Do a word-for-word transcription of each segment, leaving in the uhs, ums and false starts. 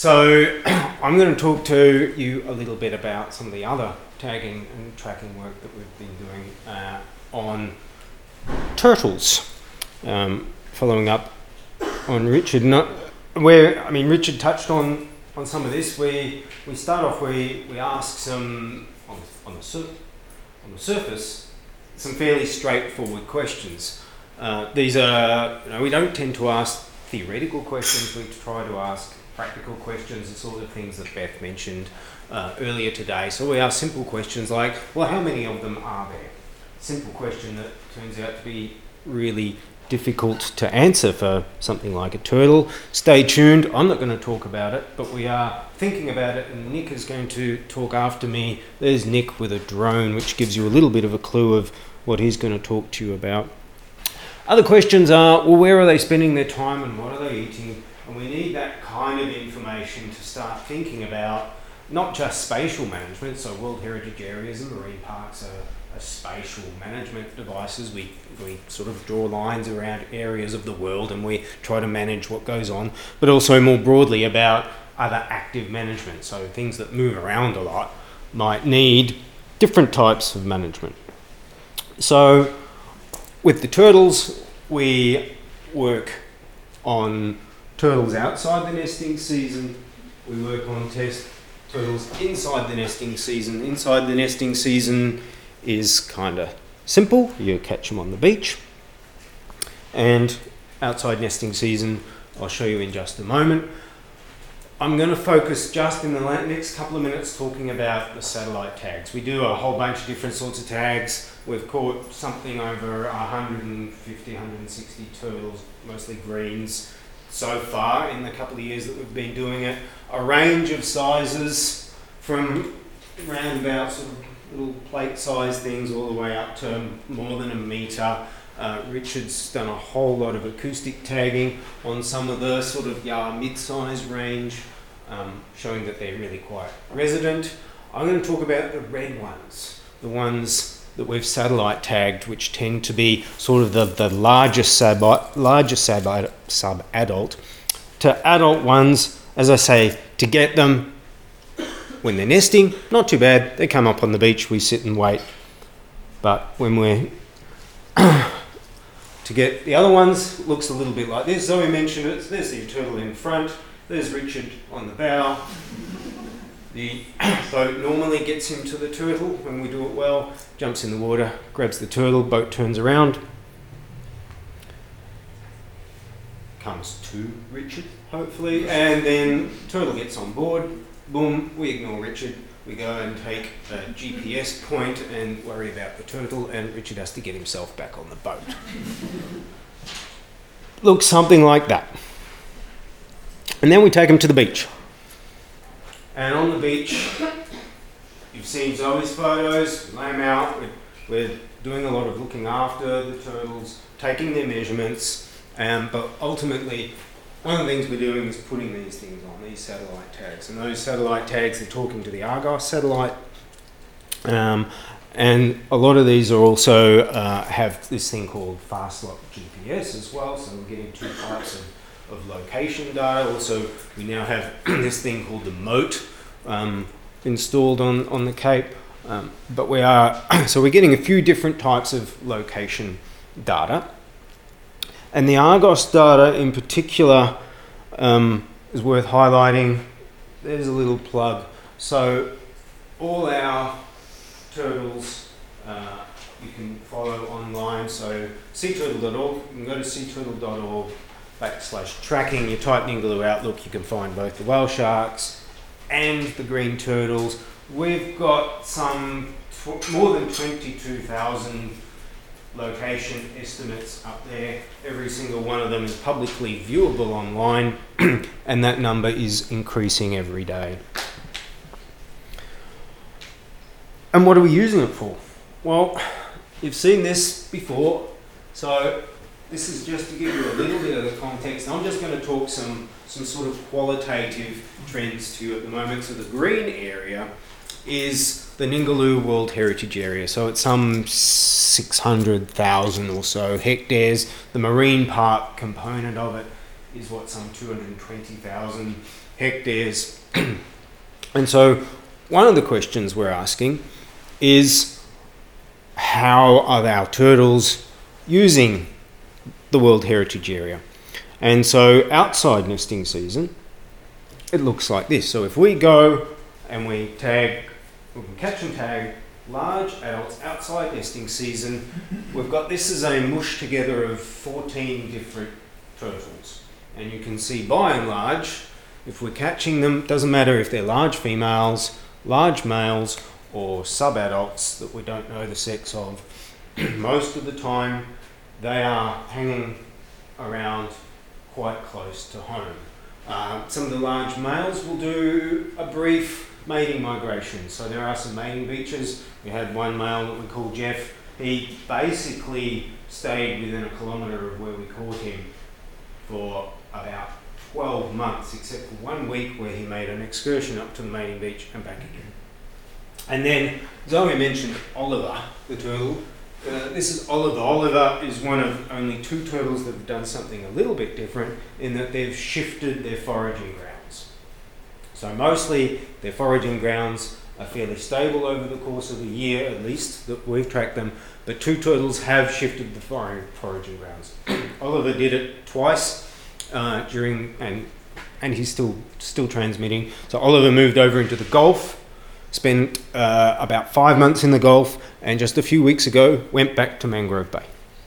So I'm going to talk to you a little bit about some of the other tagging and tracking work that we've been doing uh, on turtles, um, following up on Richard. Not, where I mean, Richard touched on, on some of this. We we start off. We we ask some on on the sur- on the surface some fairly straightforward questions. Uh, these are you know we don't tend to ask theoretical questions. We try to ask practical questions, the sort of things that Beth mentioned uh, earlier today. So we ask simple questions like, well, how many of them are there? Simple question that turns out to be really difficult to answer for something like a turtle. Stay tuned. I'm not going to talk about it, but we are thinking about it, and Nick is going to talk after me. There's Nick with a drone, which gives you a little bit of a clue of what he's going to talk to you about. Other questions are, well, where are they spending their time and what are they eating? And we need that kind of information to start thinking about not just spatial management, so World Heritage Areas and marine parks are, are spatial management devices. We, we sort of draw lines around areas of the world and we try to manage what goes on, but also more broadly about other active management. So things that move around a lot might need different types of management. So with the turtles, we work on turtles outside the nesting season. We work on test turtles inside the nesting season. Inside the nesting season is kind of simple. You catch them on the beach. And outside nesting season, I'll show you in just a moment. I'm going to focus just in the next couple of minutes talking about the satellite tags. We do a whole bunch of different sorts of tags. We've caught something over one hundred fifty, one hundred sixty turtles, mostly greens, so far in the couple of years that we've been doing it. A range of sizes from around about sort of little plate size things all the way up to more than a metre. Uh, Richard's done a whole lot of acoustic tagging on some of the sort of yeah, mid-size range, um, showing that they're really quite resident. I'm going to talk about the red ones, the ones that we've satellite tagged, which tend to be sort of the, the largest sub largest sub sub-adult to adult ones. As I say, to get them when they're nesting, not too bad. They come up on the beach, we sit and wait. But when we're to get the other ones, looks a little bit like this. Zoe mentioned it. There's the turtle in front. There's Richard on the bow. The boat normally gets him to the turtle when we do it well. Jumps in the water, grabs the turtle, boat turns around. Comes to Richard, hopefully, and then turtle gets on board. Boom, we ignore Richard. We go and take a G P S point and worry about the turtle, and Richard has to get himself back on the boat. Looks something like that. And then we take him to the beach. And on the beach, you've seen Zoe's photos, we lay them out. We're, we're doing a lot of looking after the turtles, taking their measurements, um, but ultimately, one of the things we're doing is putting these things on, these satellite tags. And those satellite tags, they're talking to the Argos satellite. Um, and a lot of these are also uh, have this thing called FastLock G P S as well. So we're getting two types of, of location data. Also, we now have this thing called the Mote um, installed on, on the Cape. Um, but we are, so we're getting a few different types of location data. And the Argos data in particular um, is worth highlighting. There's a little plug. So all our turtles uh, you can follow online. So sea turtle dot org, you can go to sea turtle dot org backslash tracking. You type Ningaloo Outlook, you can find both the whale sharks and the green turtles. We've got some tw- more than twenty-two thousand location estimates up there. Every single one of them is publicly viewable online, and that number is increasing every day. And what are we using it for? Well, you've seen this before, so this is just to give you a little bit of the context. I'm just going to talk some, some sort of qualitative trends to you at the moment. So the green area is the Ningaloo World Heritage Area. So it's some six hundred thousand or so hectares. The marine park component of it is what, some two hundred twenty thousand hectares. And so one of the questions we're asking is, how are our turtles using the World Heritage Area? And so outside nesting season, it looks like this. So if we go and we tag, we can catch and tag large adults outside nesting season, we've got this as a mush together of fourteen different turtles. And you can see by and large, if we're catching them, doesn't matter if they're large females, large males, or sub-adults that we don't know the sex of, most of the time they are hanging around quite close to home. Uh, some of the large males will do a brief mating migration. So there are some mating beaches. We had one male that we called Jeff. He basically stayed within a kilometre of where we caught him for about twelve months, except for one week where he made an excursion up to the mating beach and back again. And then Zoe mentioned Oliver, the turtle. Uh, this is Oliver. Oliver is one of only two turtles that have done something a little bit different in that they've shifted their foraging grounds. So mostly their foraging grounds are fairly stable over the course of a year, at least that we've tracked them, but two turtles have shifted the for- foraging grounds. Oliver did it twice uh, during, and and he's still still transmitting. So Oliver moved over into the Gulf, spent uh, about five months in the Gulf, and just a few weeks ago went back to Mangrove Bay.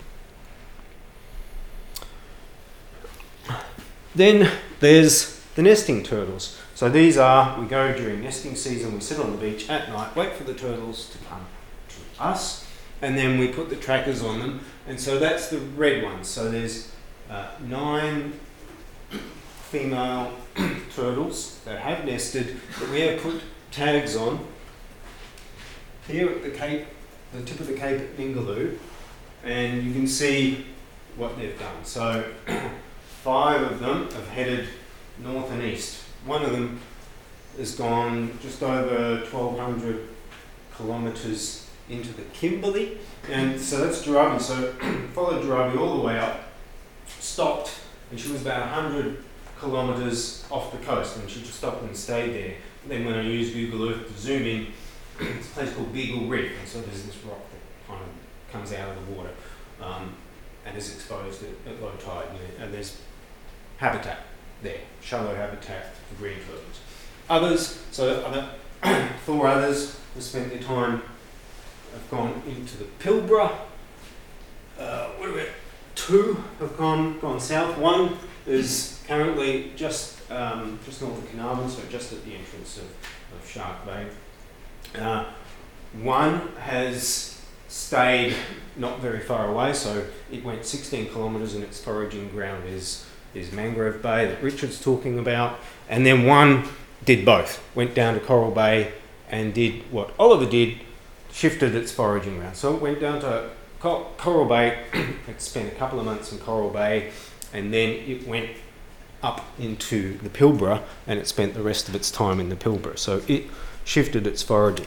Then there's the nesting turtles. So these are, we go during nesting season, we sit on the beach at night, wait for the turtles to come to us, and then we put the trackers on them. And so that's the red ones. So there's uh, nine female turtles that have nested that we have put tags on here at the cape, the tip of the cape at Ningaloo, and you can see what they've done. So five of them have headed north and east. One of them has gone just over twelve hundred kilometres into the Kimberley, and so that's Jarabi. So followed Jarabi all the way up, stopped, and she was about one hundred kilometres off the coast, and she just stopped and stayed there. Then when I used Google Earth to zoom in, it's a place called Beagle Reef, and so there's this rock that kind of comes out of the water um, and is exposed at, at low tide, and there's habitat there, shallow habitat for green turtles. Others, so other four others have spent their time, have gone into the Pilbara. Uh, what are we? Two have gone gone south. One is currently just um, just north of Carnarvon, so just at the entrance of, of Shark Bay. Uh, one has stayed not very far away, so it went sixteen kilometres, and its foraging ground is is Mangrove Bay that Richard's talking about. And then one did both, went down to Coral Bay and did what Oliver did, shifted its foraging ground. So it went down to Cor- Coral Bay, it spent a couple of months in Coral Bay, and then it went up into the Pilbara, and it spent the rest of its time in the Pilbara. So it shifted its foraging.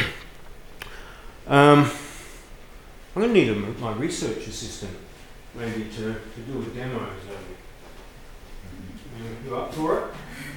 um, I'm going to need a, my research assistant maybe to, to do a demo. So you up for it?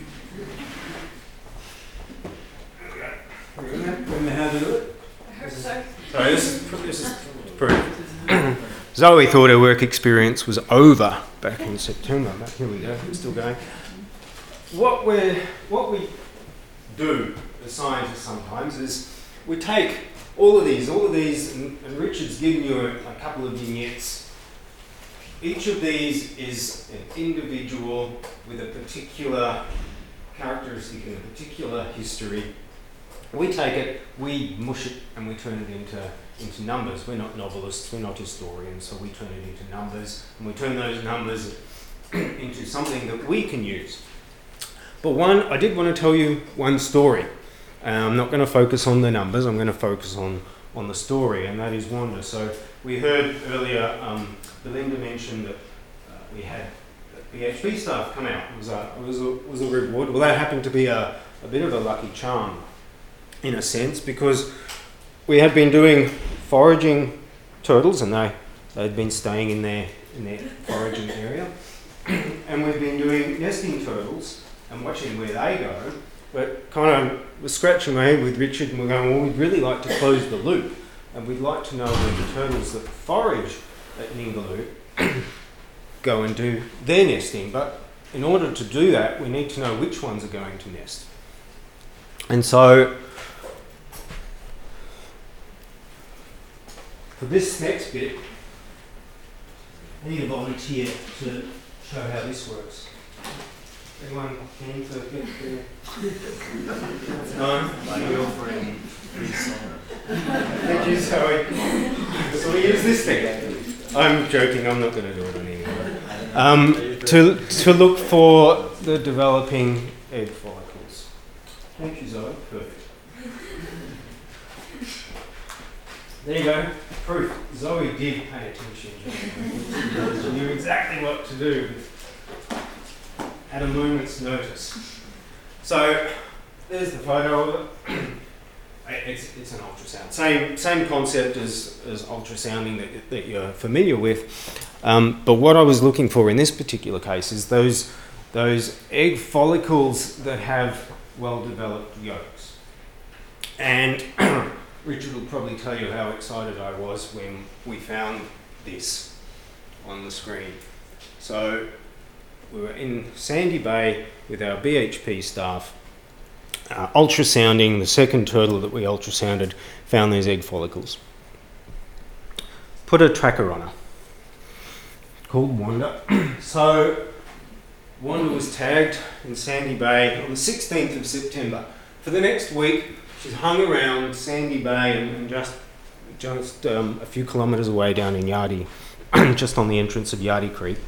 Remember how to do it? I hope so. Sorry, this is, this is proof. Zoe thought her work experience was over back in September, but here we go, it's still going. What we what we do as scientists sometimes is we take all of these, all of these, and, and Richard's given you a, a couple of vignettes. Each of these is an individual with a particular characteristic and a particular history. We take it, we mush it, and we turn it into, into numbers. We're not novelists, we're not historians, so we turn it into numbers, and we turn those numbers into something that we can use. But one, I did want to tell you one story. Uh, I'm not going to focus on the numbers, I'm going to focus on, on the story, and that is Wanda. So we heard earlier, um, Belinda mentioned that uh, we had B H P staff come out. It was a, it was a, was a reward. Well, that happened to be a, a bit of a lucky charm, in a sense, because we had been doing foraging turtles, and they, they'd been staying in their, in their foraging area. And we've been doing nesting turtles, and and watching where they go, but kind of we're scratching my head with Richard and we're going, well, we'd really like to close the loop, and we'd like to know where the turtles that forage at Ningaloo go and do their nesting. But in order to do that, we need to know which ones are going to nest. And so for this next bit, I need a volunteer to show how this works. Anyone keen to get there? No? My girlfriend is Thank you, Zoe. So we use this thing. I'm joking, I'm not going to do it on anyone. Um, to, to look for the developing egg follicles. Thank you, Zoe. Perfect. There you go. Proof. Zoe did pay attention. She knew exactly what to do at a moment's notice. So there's the photo of it. It's, it's an ultrasound. Same same concept as, as ultrasounding that, that you're familiar with. Um, but what I was looking for in this particular case is those those egg follicles that have well-developed yolks. And Richard will probably tell you how excited I was when we found this on the screen. So we were in Sandy Bay with our B H P staff, uh, ultrasounding the second turtle that we ultrasounded, found these egg follicles. Put a tracker on her, called Wanda. So Wanda was tagged in Sandy Bay on the sixteenth of September. For the next week, she's hung around Sandy Bay and, and just just um, a few kilometres away down in Yardie, just on the entrance of Yardie Creek.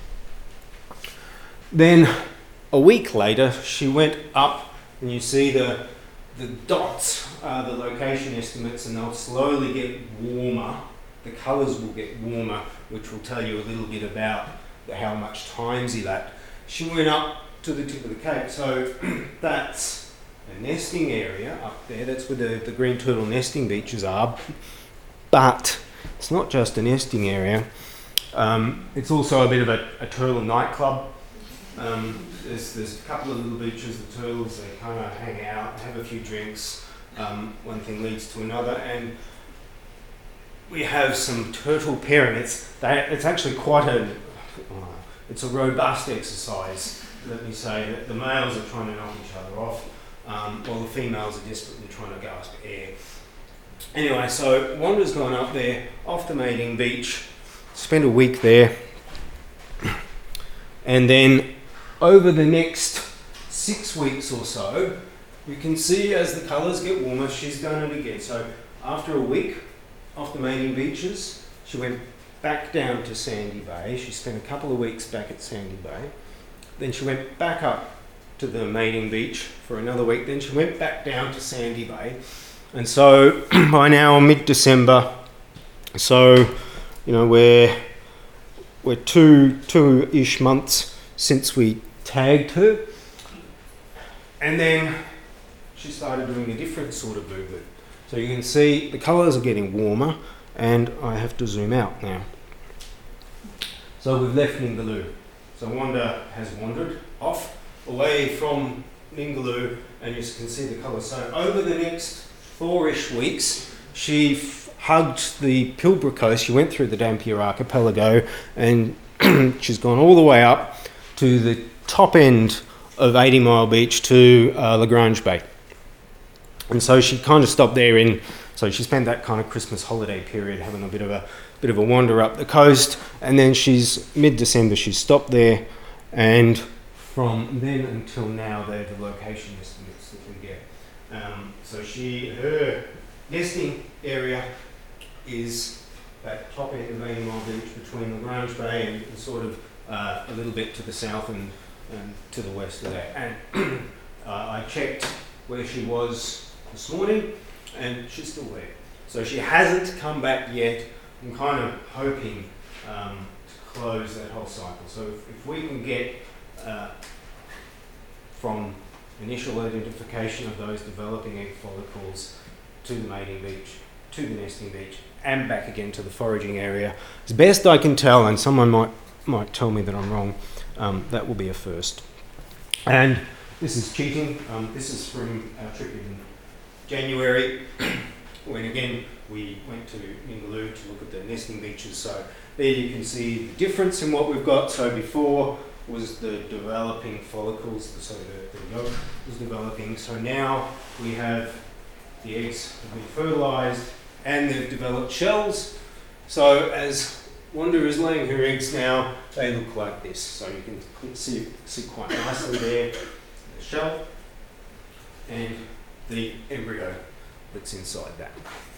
Then a week later, she went up, and you see the the dots are the location estimates, and they'll slowly get warmer. The colours will get warmer, which will tell you a little bit about the, how much time's elapsed. She went up to the tip of the cape, so that's a nesting area up there. That's where the, the green turtle nesting beaches are. But it's not just a nesting area. Um, it's also a bit of a, a turtle nightclub. Um, there's, there's a couple of little beaches, the turtles, they kind of hang out, have a few drinks. Um, one thing leads to another, and we have some turtle pairing. It's, they, it's actually quite a, uh, it's a robust exercise, let me say. The males are trying to knock each other off, um, while the females are desperately trying to gasp air. Anyway, so Wanda's gone up there, off the mating beach, spent a week there, and then over the next six weeks or so, you can see as the colours get warmer, she's done it again. So after a week off the mating beaches, she went back down to Sandy Bay. She spent a couple of weeks back at Sandy Bay. Then she went back up to the mating beach for another week. Then she went back down to Sandy Bay. And so by now, mid-December, so, you know, we're, we're two, two-ish months since we tagged her. And then she started doing a different sort of movement. So you can see the colours are getting warmer, and I have to zoom out now. So we've left Ningaloo. So Wanda has wandered off away from Ningaloo, and you can see the colours. So over the next four-ish weeks, she f- hugged the Pilbara coast. She went through the Dampier Archipelago, and she's gone all the way up to the top end of eighty mile Beach to uh, Lagrange Bay. And so she kind of stopped there in, so she spent that kind of Christmas holiday period having a bit of a bit of a wander up the coast, and then she's, mid-December, she's stopped there, and from then until now, they're the location estimates that we get. Um, so she, her nesting area is that top end of eighty mile Beach between Lagrange Bay and sort of uh, a little bit to the south and, and to the west of that. And uh, I checked where she was this morning, and she's still there. So she hasn't come back yet. I'm kind of hoping um, to close that whole cycle. So if, if we can get uh, from initial identification of those developing egg follicles to the mating beach, to the nesting beach, and back again to the foraging area, as best I can tell, and someone might might tell me that I'm wrong, um, that will be a first. And this is cheating. Um, this is from our trip in January, when again we went to Ningaloo to look at the nesting beaches. So there you can see the difference in what we've got. So before was the developing follicles, so the, the yolk was developing. So now we have the eggs have been fertilised and they've developed shells. So as Wanda is laying her eggs now, they look like this. So you can see, see quite nicely there the shell and the embryo that's inside that.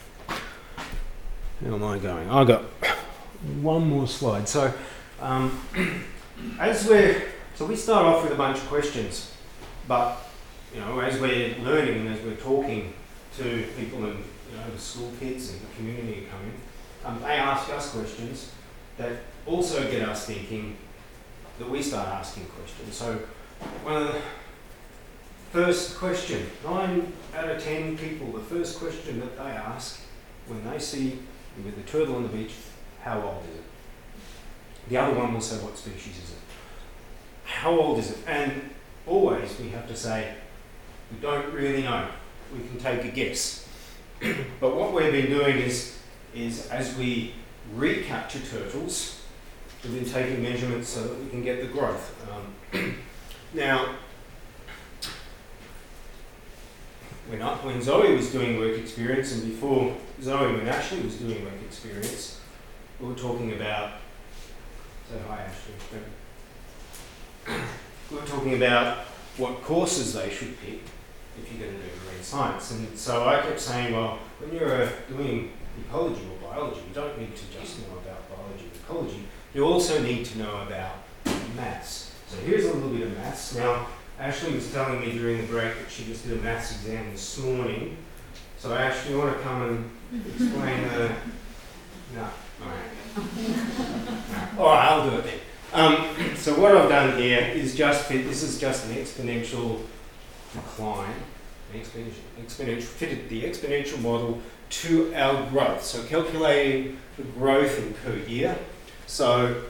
How am I going? I've got one more slide. So um, as we're, so we start off with a bunch of questions, but you know, as we're learning and as we're talking to people and you know, the school kids and the community coming, um, they ask us questions that also get us thinking, that we start asking questions. So one of the first question, nine out of ten people, the first question that they ask when they see with the turtle on the beach, how old is it? The other one will say, what species is it? How old is it? And always we have to say, we don't really know. We can take a guess. But what we've been doing is, is as we recapture turtles, we've been taking measurements so that we can get the growth. Um, now, when, I, when Zoe was doing work experience, and before Zoe, when Ashley was doing work experience, we were talking about, say hi Ashley, we were talking about what courses they should pick if you're going to do marine science. And so I kept saying, well, when you're uh, doing ecology or biology, you don't need to just know about biology and ecology, you also need to know about maths. So here's a little bit of maths. Now, Ashley was telling me during the break that she just did a maths exam this morning. So Ashley, you want to come and explain the... No. Alright. Alright, I'll do it then. Um, so what I've done here is just fit, this is just an exponential decline, an exponential, exponential, fitted the exponential model to our growth. So calculating the growth in per year. So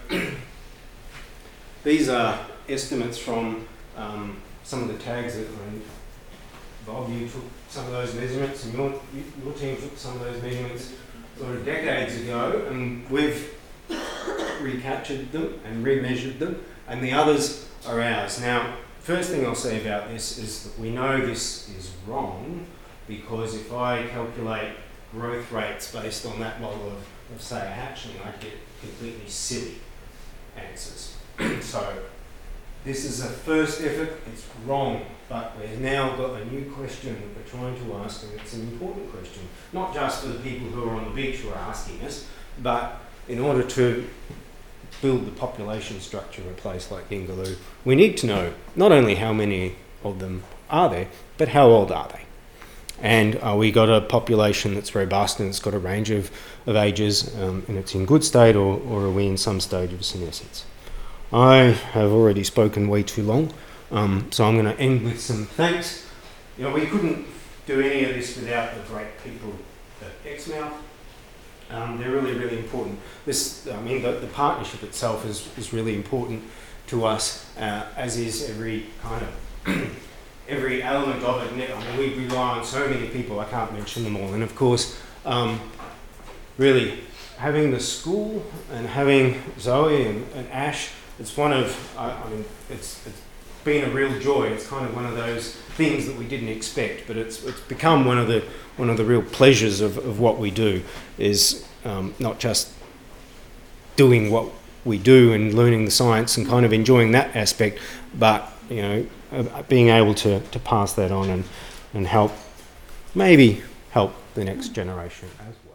these are estimates from um, some of the tags that I mean, Bob, you took some of those measurements, and your, your team took some of those measurements sort of decades ago, and we've recaptured them and remeasured them, and the others are ours. Now, first thing I'll say about this is that we know this is wrong, because if I calculate growth rates based on that model of, of say, a hatchling, I get completely silly answers. So this is a first effort, it's wrong, but we've now got a new question that we're trying to ask, and it's an important question, not just for the people who are on the beach who are asking us, but in order to build the population structure of a place like Ningaloo, we need to know not only how many of them are there, but how old are they? And uh, we got a population that's robust and it's got a range of, of ages, um, and it's in good state, or, or are we in some stage of senescence? I have already spoken way too long, um, so I'm going to end with some thanks. You know, we couldn't do any of this without the great people at Exmouth. Um, they're really, really important. This, I mean, the, the partnership itself is, is really important to us, uh, as is every kind of every element of it. I mean, we rely on so many people, I can't mention them all. And of course, um, really, having the school and having Zoe and, and Ash, it's one of, I, I mean, it's, it's been a real joy. It's kind of one of those things that we didn't expect, but it's it's become one of the one of the real pleasures of, of what we do, is um, not just doing what we do and learning the science and kind of enjoying that aspect, but you know, uh, being able to, to pass that on and, and help, maybe help the next generation as well.